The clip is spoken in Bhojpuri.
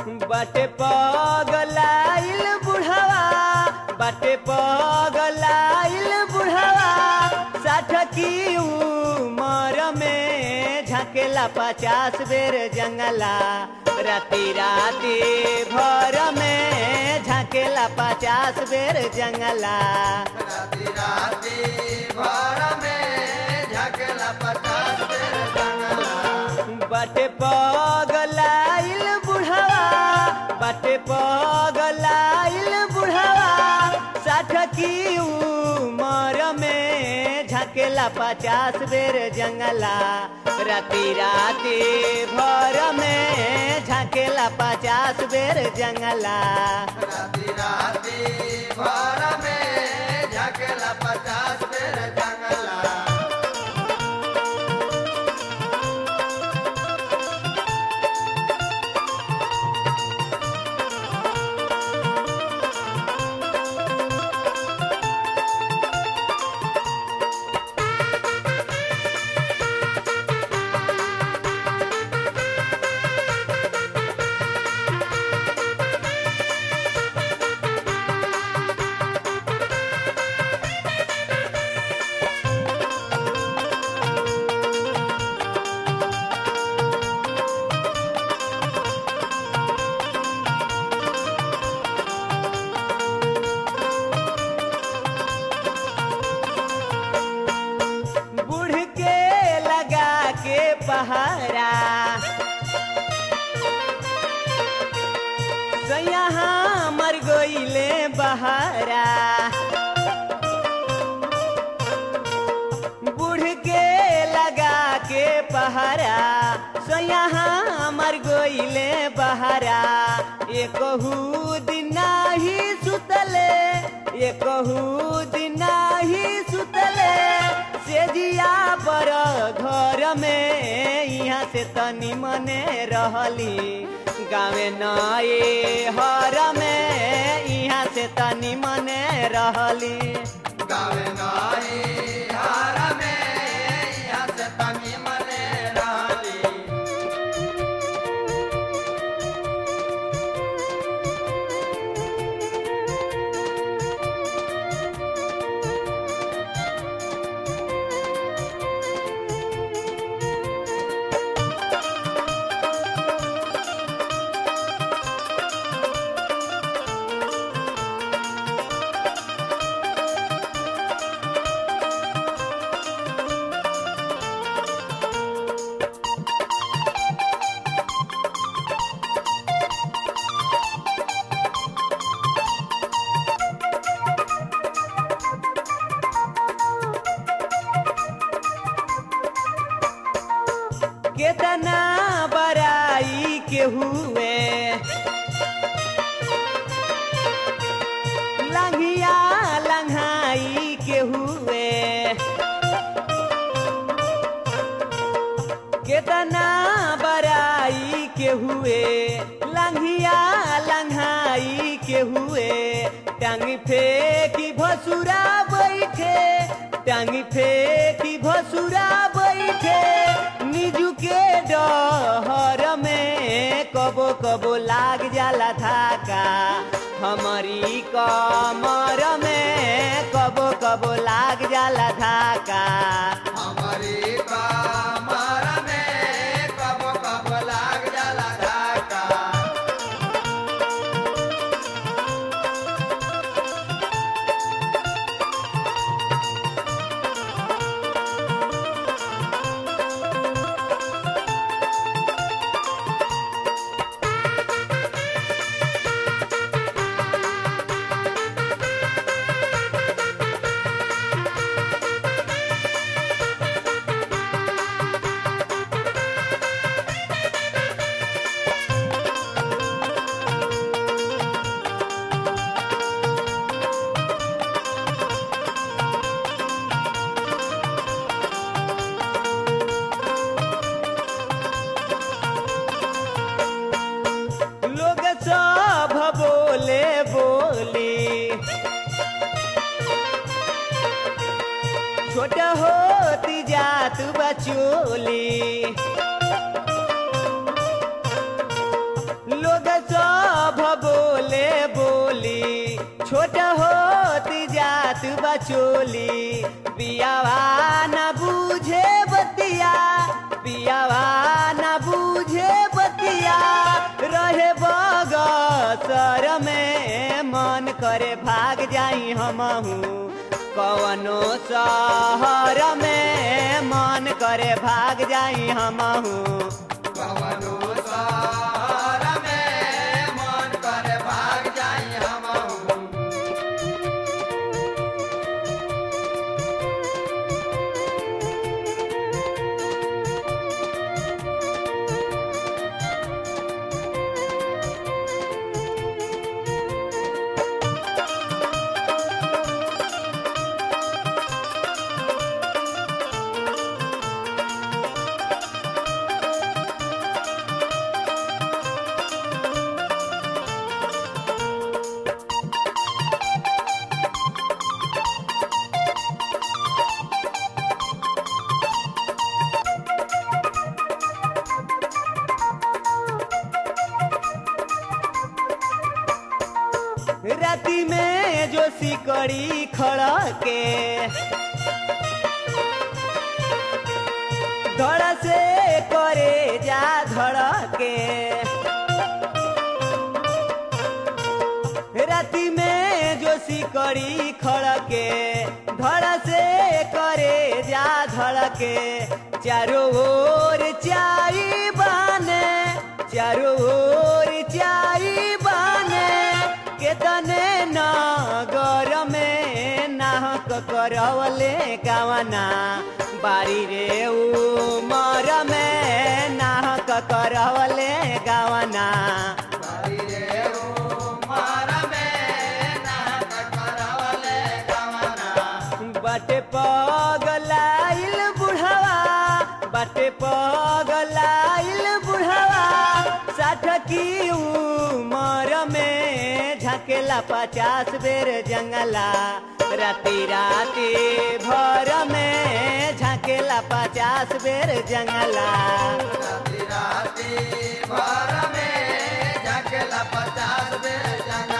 बाटे पगलाइल बुढ़वा, बाटे पगलाइल बुढ़वा, 60 की उम्र में झाकेला 50 बेर जंगला, राती राती भर में झाकेला 50 बेर जंगला, राती राती भर में झाकेला 50 बेर जंगला। बाटे पगलाइल बुढ़वा, बाटे पगलाइल बुढ़वा, 60 की उम्र में झाकेला 50 बेर जंगला, राती राती भर में झाकेला 50 बेर जंगला, राती राती भर में झाकेला 50 बेर जंगला। पहरा यहाँ मर गईले बहारा, बूढ़ के लगा के पहरा, सो यहाँ मर गईले बहारा, एकहू दिन नाही सुतले, एकहू दिन नाही सुतले, से जिया पर घर में यहाँ से तनी मने रहली, गावे नए हर में यहाँ से तनी मने रहली, गावे नए हर में यहाँ से तनी मने रहली। केतना बड़ाई के हुए लंघिया लंघाई के हुए, केतना बड़ाई के हुए लंघिया लंघाई के हुए, टांगी फेंकी भसुरा बैठे, टांगी फेंकी भसुरा बैठे, निजू के डहर में कबो कबो लाग जाला धाका, हमारी कमर में कबो कबो लाग जाला धाका, हमारी कमर में कबो कबो लाग जाला धाका। छोट होती जात बचोली, लोग लोग सब बोले बोली छोट होती जात बचोली पियावा न बूझे बतिया पियावा न बूझे बतिया रहे बगसर में मन करे भाग जाई हमहू कवनो शहर में मन करे भाग जाई हमहू कवनो शहर में मन करे भाग जाई हमहू राती में जो सिकड़ी खड़के धड़ से करे जा धड़के राती में जो सिकड़ी खड़के धड़ से करे जा धड़के चारों ओर चाई बाने चारों ओर चाई बाने केतने नगर में नाहक करवले गावना बारी रे उमर में नाहक करवले गावना बारी रे उमर में नाहक करवले गावना बाटे पगलाइल बुढ़वा बाटे पगलाइल बुढ़वा 60 की उमर में झकेला 50 बेर जंगला राती राती भर में झकेला 50 बेर जंगला राती राती भर में झकेला 50 बेर जंगला